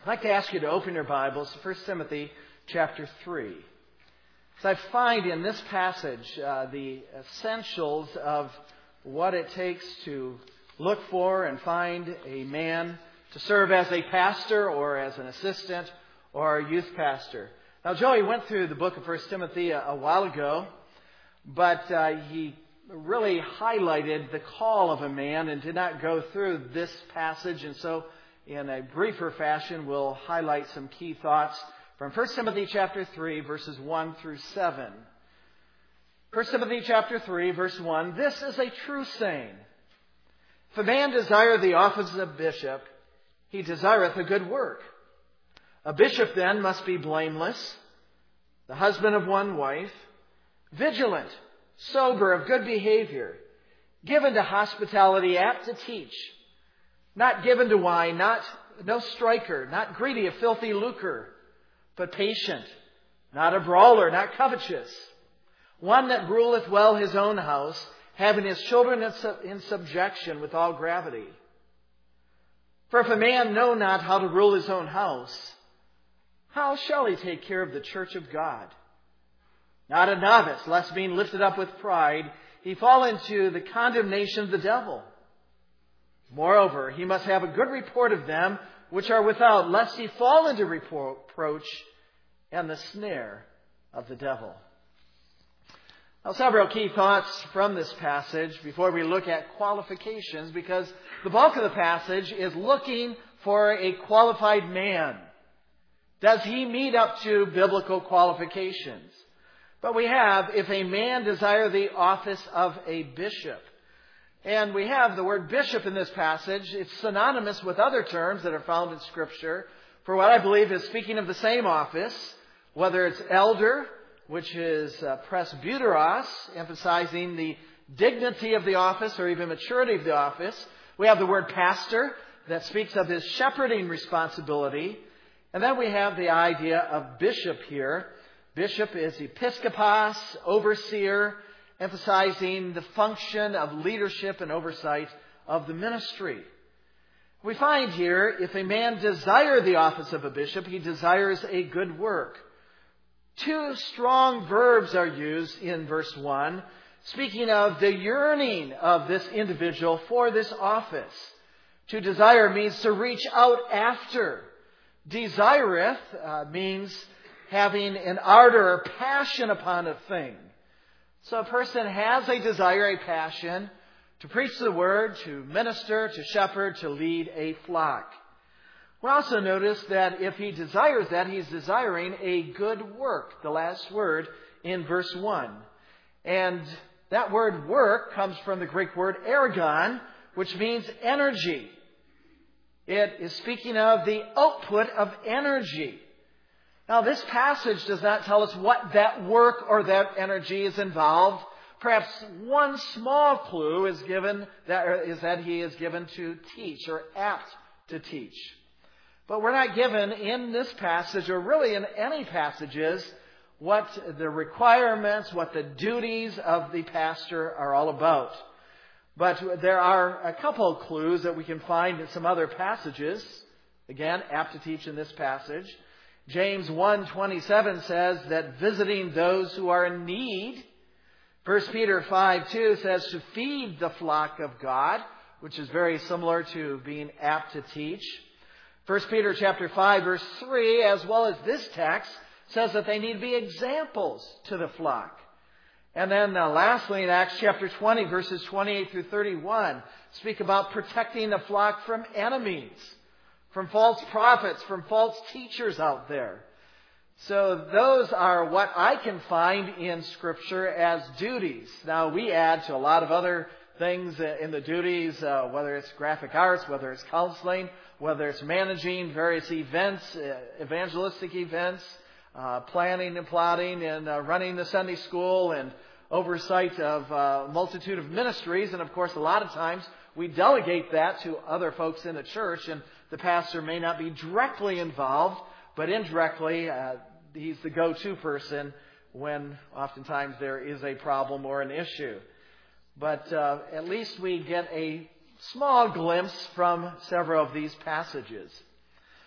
I'd like to ask you to open your Bibles to 1 Timothy chapter 3. So I find in this passage the essentials of what it takes to look for and find a man to serve as a pastor or as an assistant or a youth pastor. Now, Joey went through the book of 1 Timothy a while ago, but he really highlighted the call of a man and did not go through this passage. And so in a briefer fashion, we'll highlight some key thoughts from 1 Timothy chapter 3, verses 1 through 7. 1 Timothy chapter 3, verse 1, "This is a true saying. If a man desire the office of bishop, he desireth a good work. A bishop then must be blameless, the husband of one wife, vigilant, sober, of good behavior, given to hospitality, apt to teach, not given to wine, no striker, not greedy of filthy lucre, but patient, not a brawler, not covetous, one that ruleth well his own house, having his children in subjection with all gravity. For if a man know not how to rule his own house, how shall he take care of the church of God? Not a novice, lest being lifted up with pride, he fall into the condemnation of the devil. Moreover, he must have a good report of them which are without, lest he fall into reproach and the snare of the devil." Now, several key thoughts from this passage before we look at qualifications, because the bulk of the passage is looking for a qualified man. Does he meet up to biblical qualifications? But we have, if a man desire the office of a bishop. And we have the word bishop in this passage. It's synonymous with other terms that are found in Scripture for what I believe is speaking of the same office, whether it's elder, which is presbyteros, emphasizing the dignity of the office or even maturity of the office. We have the word pastor that speaks of his shepherding responsibility. And then we have the idea of bishop here. Bishop is episkopos, overseer, emphasizing the function of leadership and oversight of the ministry. We find here, if a man desire the office of a bishop, he desires a good work. Two strong verbs are used in verse 1, speaking of the yearning of this individual for this office. To desire means to reach out after. Desireth means having an ardor or passion upon a thing. So a person has a desire, a passion to preach the word, to minister, to shepherd, to lead a flock. We also notice that if he desires that, he's desiring a good work, the last word in verse 1. And that word work comes from the Greek word ergon, which means energy. It is speaking of the output of energy. Now, this passage does not tell us what that work or that energy is involved. Perhaps one small clue is that he is given to teach or apt to teach. But we're not given in this passage, or really in any passages, what the requirements, what the duties of the pastor are all about. But there are a couple of clues that we can find in some other passages. Again, apt to teach in this passage. James 1:27 says that visiting those who are in need. 1 Peter 5:2 says to feed the flock of God, which is very similar to being apt to teach. 1 Peter chapter 5, verse 3, as well as this text, says that they need to be examples to the flock. And then lastly, in Acts chapter 20, verses 28 through 31, speak about protecting the flock from enemies, from false prophets, from false teachers out there. So those are what I can find in Scripture as duties. Now, we add to a lot of other things in the duties, whether it's graphic arts, whether it's counseling, whether it's managing various events, evangelistic events, planning and plotting, and running the Sunday school, and oversight of a multitude of ministries. And of course, a lot of times we delegate that to other folks in the church, and the pastor may not be directly involved, but indirectly he's the go-to person when oftentimes there is a problem or an issue. But at least we get a small glimpse from several of these passages.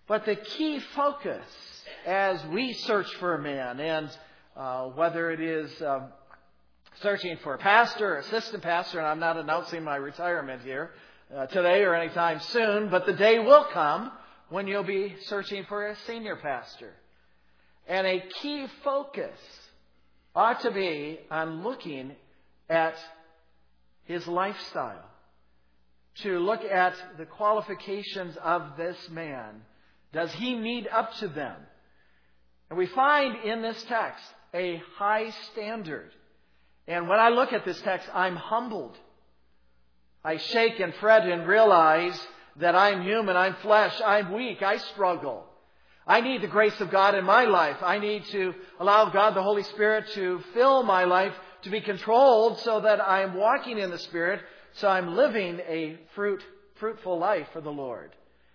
But the key focus as we search for a man, and whether it is searching for a pastor or assistant pastor, and I'm not announcing my retirement here today or anytime soon, but the day will come when you'll be searching for a senior pastor. And a key focus ought to be on looking at his lifestyle, to look at the qualifications of this man. Does he meet up to them? And we find in this text a high standard. And when I look at this text, I'm humbled. I shake and fret and realize that I'm human, I'm flesh, I'm weak, I struggle. I need the grace of God in my life. I need to allow God, the Holy Spirit, to fill my life, to be controlled so that I'm walking in the Spirit, so I'm living a fruitful life for the Lord.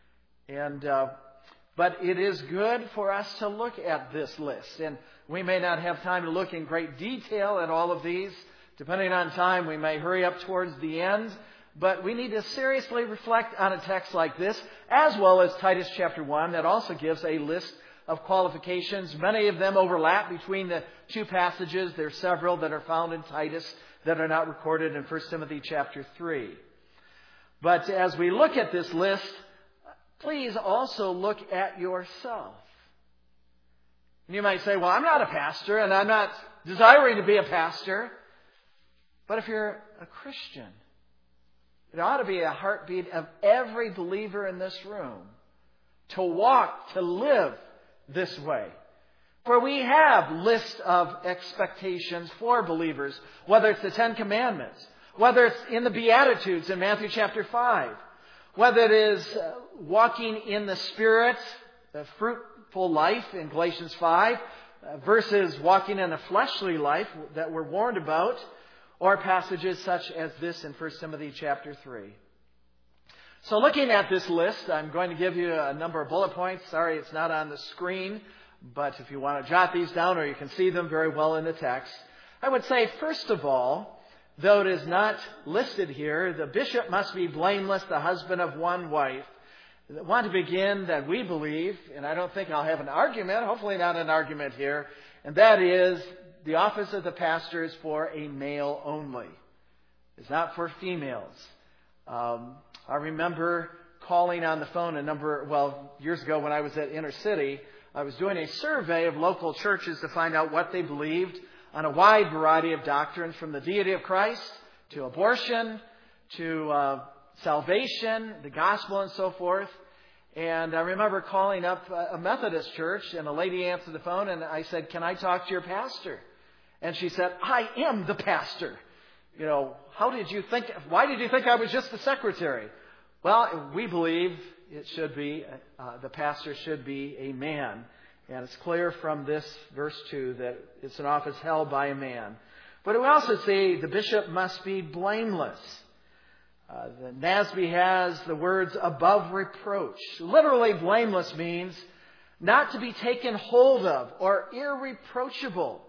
But it is good for us to look at this list. And we may not have time to look in great detail at all of these. Depending on time, we may hurry up towards the end. But we need to seriously reflect on a text like this, as well as Titus chapter 1, that also gives a list of qualifications. Many of them overlap between the two passages. There are several that are found in Titus that are not recorded in 1 Timothy chapter 3. But as we look at this list, please also look at yourself. You might say, well, I'm not a pastor and I'm not desiring to be a pastor. But if you're a Christian, it ought to be a heartbeat of every believer in this room to walk, to live this way. For we have lists of expectations for believers, whether it's the Ten Commandments, whether it's in the Beatitudes in Matthew chapter 5, whether it is walking in the Spirit, the fruitful life in Galatians 5, versus walking in a fleshly life that we're warned about, or passages such as this in 1 Timothy chapter 3. So looking at this list, I'm going to give you a number of bullet points. Sorry, it's not on the screen, but if you want to jot these down, or you can see them very well in the text, I would say, first of all, though it is not listed here, the bishop must be blameless, the husband of one wife. I want to begin that we believe, and I don't think I'll have an argument, hopefully not an argument here, and that is the office of the pastor is for a male only. It's not for females. I remember calling on the phone years ago when I was at Inner City, I was doing a survey of local churches to find out what they believed on a wide variety of doctrines, from the deity of Christ to abortion to salvation, the gospel, and so forth. And I remember calling up a Methodist church, and a lady answered the phone, and I said, "Can I talk to your pastor?" And she said, "I am the pastor." Why did you think I was just the secretary? Well, we believe it should be, the pastor should be a man. And it's clear from this verse 2 that it's an office held by a man. But we also see the bishop must be blameless. The NASB has the words above reproach. Literally, blameless means not to be taken hold of or irreproachable.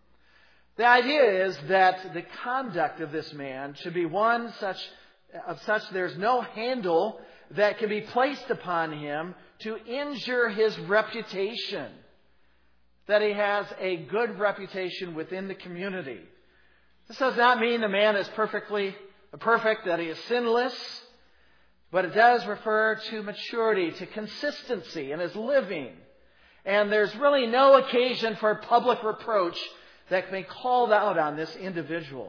The idea is that the conduct of this man should be one such there's no handle that can be placed upon him to injure his reputation, that he has a good reputation within the community. This does not mean the man is perfect, that he is sinless, but it does refer to maturity, to consistency in his living. And there's really no occasion for public reproach that can be called out on this individual.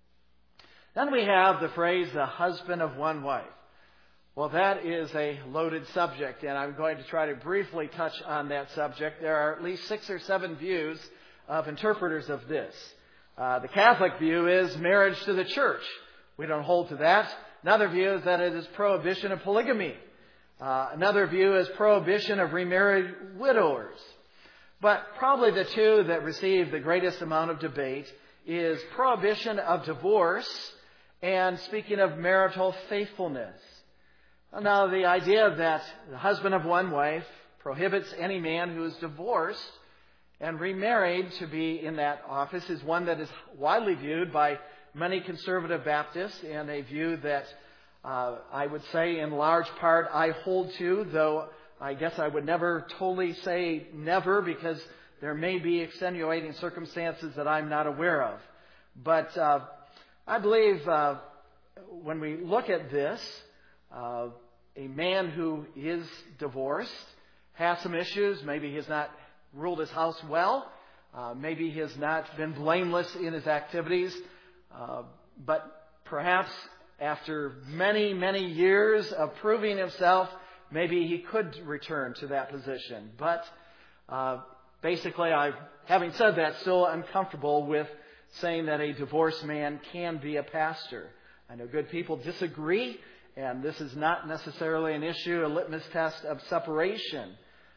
Then we have the phrase, the husband of one wife. Well, that is a loaded subject, and I'm going to try to briefly touch on that subject. There are at least 6 or 7 views of interpreters of this. The Catholic view is marriage to the church. We don't hold to that. Another view is that it is prohibition of polygamy. Another view is prohibition of remarried widowers. But probably the two that receive the greatest amount of debate is prohibition of divorce and speaking of marital faithfulness. Now, the idea that the husband of one wife prohibits any man who is divorced and remarried to be in that office is one that is widely viewed by many conservative Baptists, and a view that I would say in large part I hold to, though I guess I would never totally say never, because there may be extenuating circumstances that I'm not aware of. But I believe when we look at this, a man who is divorced has some issues. Maybe he has not ruled his house well. Maybe he has not been blameless in his activities. But perhaps after many, many years of proving himself, maybe he could return to that position. But basically, having said that, still uncomfortable with saying that a divorced man can be a pastor. I know good people disagree, and this is not necessarily an issue, a litmus test of separation.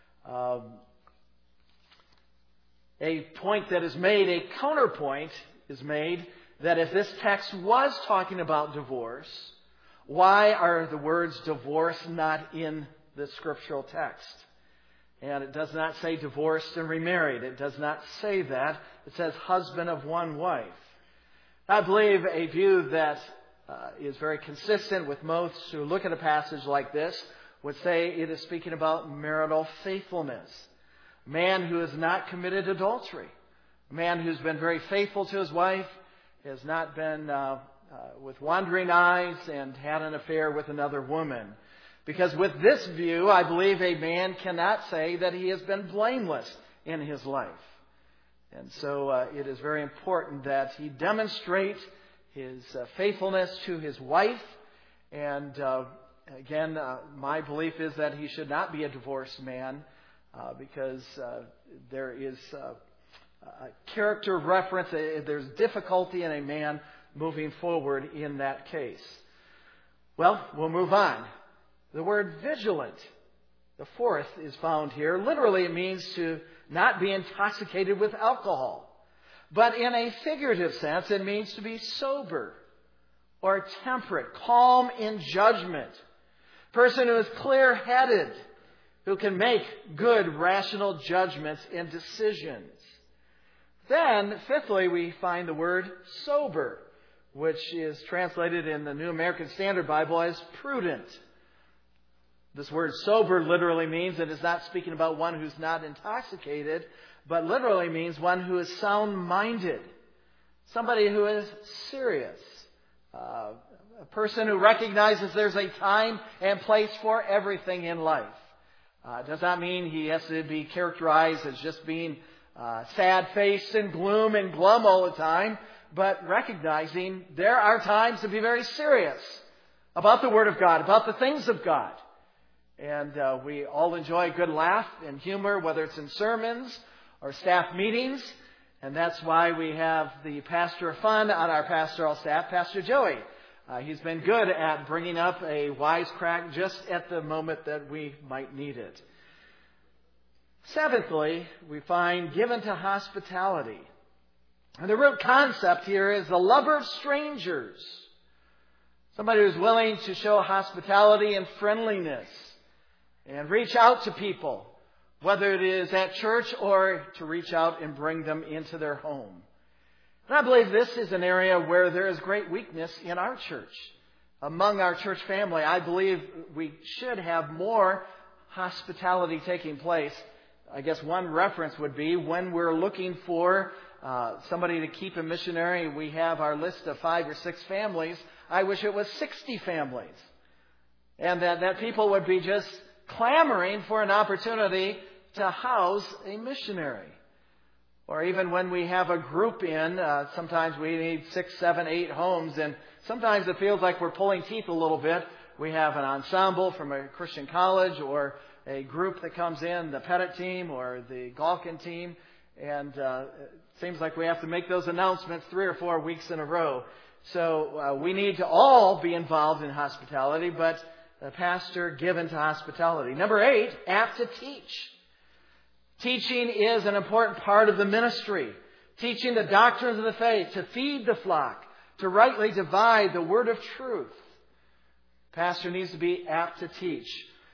A point that is made, a counterpoint is made, that if this text was talking about divorce, why are the words divorce not in the scriptural text? And it does not say divorced and remarried. It does not say that. It says husband of one wife. I believe a view that is very consistent with most who look at a passage like this would say it is speaking about marital faithfulness. A man who has not committed adultery. A man who's been very faithful to his wife, has not been with wandering eyes and had an affair with another woman. Because with this view, I believe a man cannot say that he has been blameless in his life. And so it is very important that he demonstrate his faithfulness to his wife. And again, my belief is that he should not be a divorced man because there is a character reference. There's difficulty in a man moving forward in that case. Well, we'll move on. The word vigilant, the fourth, is found here. Literally, it means to not be intoxicated with alcohol. But in a figurative sense, it means to be sober or temperate, calm in judgment. Person who is clear-headed, who can make good, rational judgments and decisions. Then, fifthly, we find the word sober, which is translated in the New American Standard Bible as prudent. This word sober literally means, it is not speaking about one who's not intoxicated, but literally means one who is sound-minded. Somebody who is serious. A person who recognizes there's a time and place for everything in life. It does not mean he has to be characterized as just being sad-faced and gloom and glum all the time, but recognizing there are times to be very serious about the Word of God, about the things of God. And we all enjoy a good laugh and humor, whether it's in sermons or staff meetings. And that's why we have the pastor of fun on our pastoral staff, Pastor Joey. He's been good at bringing up a wisecrack just at the moment that we might need it. Seventhly, we find given to hospitality. And the real concept here is the lover of strangers. Somebody who's willing to show hospitality and friendliness and reach out to people, whether it is at church or to reach out and bring them into their home. And I believe this is an area where there is great weakness in our church. Among our church family, I believe we should have more hospitality taking place. I guess one reference would be when we're looking for somebody to keep a missionary. We have our list of 5 or 6 families. I wish it was 60 families. And that people would be just clamoring for an opportunity to house a missionary. Or even when we have a group in, sometimes we need 6, 7, 8 homes, and sometimes it feels like we're pulling teeth a little bit. We have an ensemble from a Christian college or a group that comes in, the Pettit team or the Galkin team, and it seems like we have to make those announcements 3 or 4 weeks in a row. So we need to all be involved in hospitality, but the pastor given to hospitality. Number 8, apt to teach. Teaching is an important part of the ministry. Teaching the doctrines of the faith, to feed the flock, to rightly divide the word of truth. Pastor needs to be apt to teach.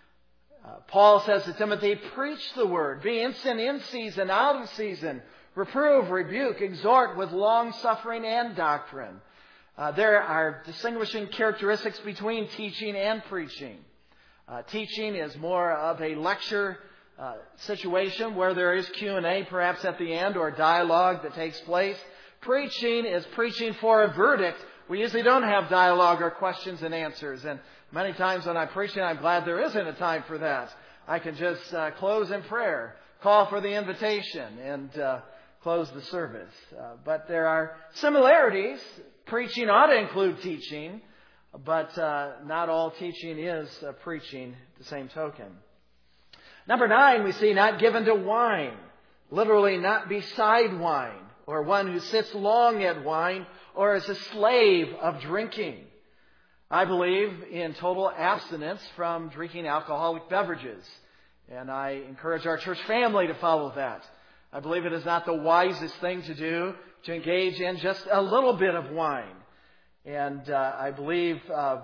Paul says to Timothy, preach the word, be instant in season, out of season, reprove, rebuke, exhort with long suffering and doctrine. There are distinguishing characteristics between teaching and preaching. Teaching is more of a lecture situation where there is Q&A perhaps at the end or dialogue that takes place. Preaching is preaching for a verdict. We usually don't have dialogue or questions and answers. And many times when I'm preaching, I'm glad there isn't a time for that. I can just close in prayer, call for the invitation, and close the service. But there are similarities. Preaching ought to include teaching, but not all teaching is preaching at the same token. Number 9, we see not given to wine. Literally not beside wine, or one who sits long at wine, or is a slave of drinking. I believe in total abstinence from drinking alcoholic beverages. And I encourage our church family to follow that. I believe it is not the wisest thing to do to engage in just a little bit of wine. And I believe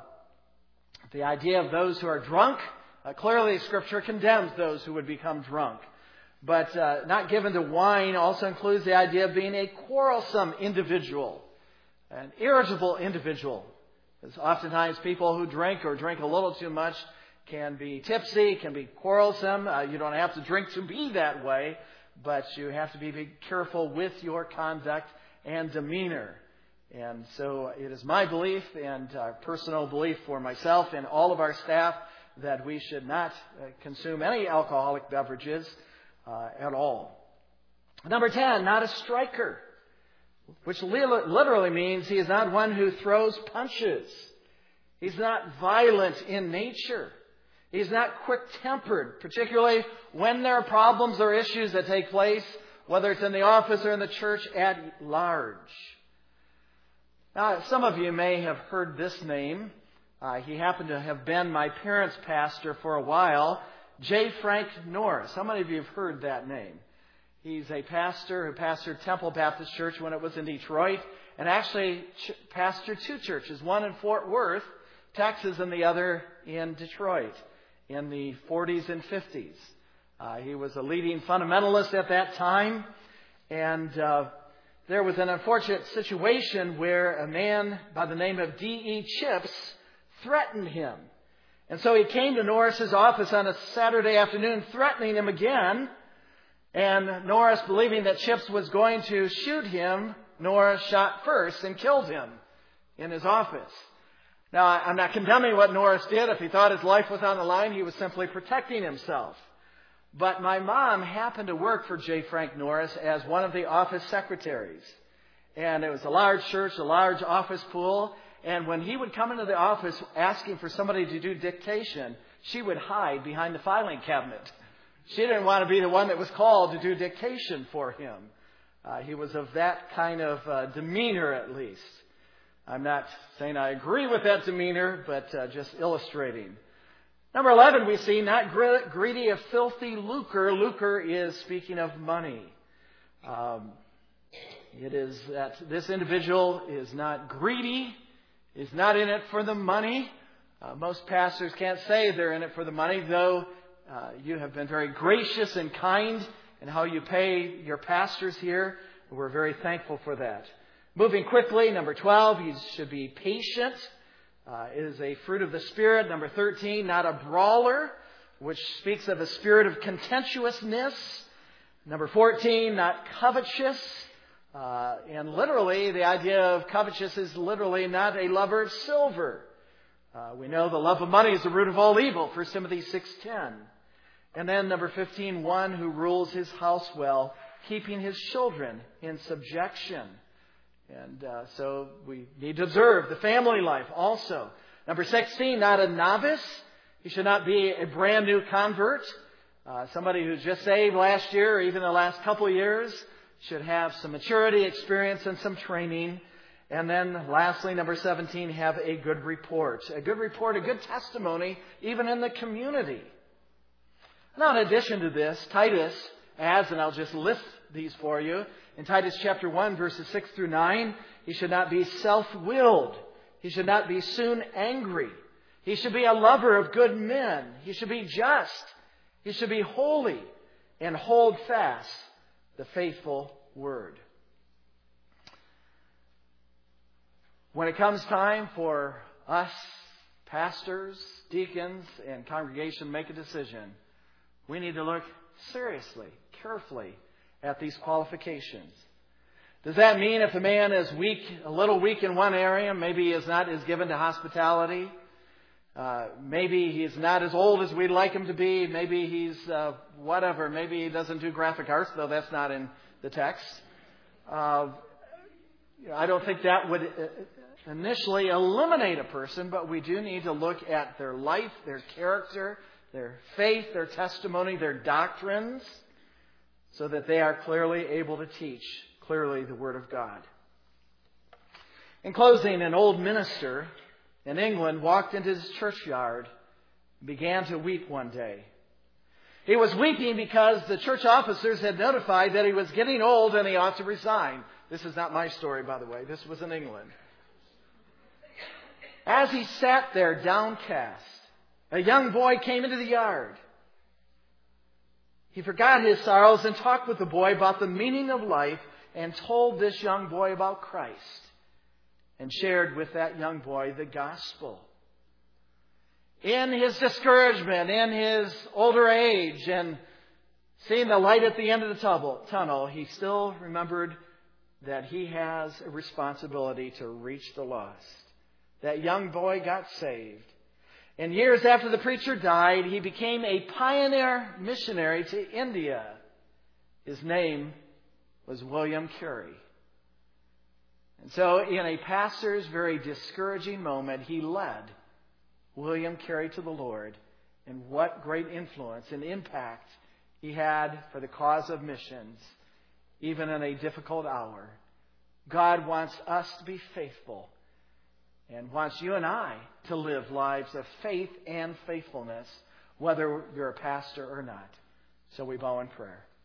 the idea of those who are drunk, clearly Scripture condemns those who would become drunk. But not given to wine also includes the idea of being a quarrelsome individual, an irritable individual. Because oftentimes people who drink or drink a little too much can be tipsy, can be quarrelsome. You don't have to drink to be that way, but you have to be careful with your conduct and demeanor. And so it is my belief and personal belief for myself and all of our staff that we should not consume any alcoholic beverages at all. Number 10, not a striker, which literally means he is not one who throws punches. He's not violent in nature. He's not quick-tempered, particularly when there are problems or issues that take place, whether it's in the office or in the church at large. Now, some of you may have heard this name. He happened to have been my parents' pastor for a while, J. Frank Norris. How many of you have heard that name? He's a pastor who pastored Temple Baptist Church when it was in Detroit, and actually pastored 2 churches, one in Fort Worth, Texas, and the other in Detroit in the 40s and 50s. He was a leading fundamentalist at that time, and there was an unfortunate situation where a man by the name of D.E. Chips threatened him. And so he came to Norris's office on a Saturday afternoon threatening him again. And Norris, believing that Chips was going to shoot him, Norris shot first and killed him in his office. Now, I'm not condemning what Norris did. If he thought his life was on the line, he was simply protecting himself. But my mom happened to work for J. Frank Norris as one of the office secretaries. And it was a large church, a large office pool. And when he would come into the office asking for somebody to do dictation, she would hide behind the filing cabinet. She didn't want to be the one that was called to do dictation for him. He was of that kind of demeanor, at least. I'm not saying I agree with that demeanor, but just illustrating. Number 11, we see not greedy of filthy lucre. Lucre is speaking of money. It is that this individual is not greedy, is not in it for the money. Most pastors can't say they're in it for the money, though you have been very gracious and kind in how you pay your pastors here. We're very thankful for that. Moving quickly, number 12, he should be patient. It is a fruit of the Spirit. Number 13, not a brawler, which speaks of a spirit of contentiousness. Number 14, not covetous. And literally, the idea of covetous is literally not a lover of silver. We know the love of money is the root of all evil, 1 Timothy 6:10. And then number 15, one who rules his house well, keeping his children in subjection. And so we need to observe the family life also. Number 16, not a novice. He should not be a brand new convert. Somebody who's just saved last year or even the last couple of years should have some maturity, experience, and some training. And then lastly, number 17, have a good report. A good report, a good testimony, even in the community. Now, in addition to this, Titus adds, and I'll just list these for you, in Titus chapter 1, verses 6 through 9, he should not be self-willed. He should not be soon angry. He should be a lover of good men. He should be just. He should be holy and hold fast the faithful word. When it comes time for us pastors, deacons, and congregation make a decision, we need to look seriously, carefully at these qualifications. Does that mean if the man is weak, a little weak in one area, maybe he is not as given to hospitality, maybe he's not as old as we'd like him to be, maybe he's whatever, maybe he doesn't do graphic arts, though that's not in the text. I don't think that would initially eliminate a person, but we do need to look at their life, their character, their faith, their testimony, their doctrines, so that they are clearly able to teach clearly the Word of God. In closing, an old minister in England walked into his churchyard and began to weep one day. He was weeping because the church officers had notified that he was getting old and he ought to resign. This is not my story, by the way. This was in England. As he sat there downcast, a young boy came into the yard. He forgot his sorrows and talked with the boy about the meaning of life and told this young boy about Christ and shared with that young boy the gospel. In his discouragement, in his older age, and seeing the light at the end of the tunnel, he still remembered that he has a responsibility to reach the lost. That young boy got saved. And years after the preacher died, he became a pioneer missionary to India. His name was William Carey. And so in a pastor's very discouraging moment, he led William Carey to the Lord. And what great influence and impact he had for the cause of missions, even in a difficult hour. God wants us to be faithful and wants you and I to live lives of faith and faithfulness, whether you're a pastor or not. So we bow in prayer.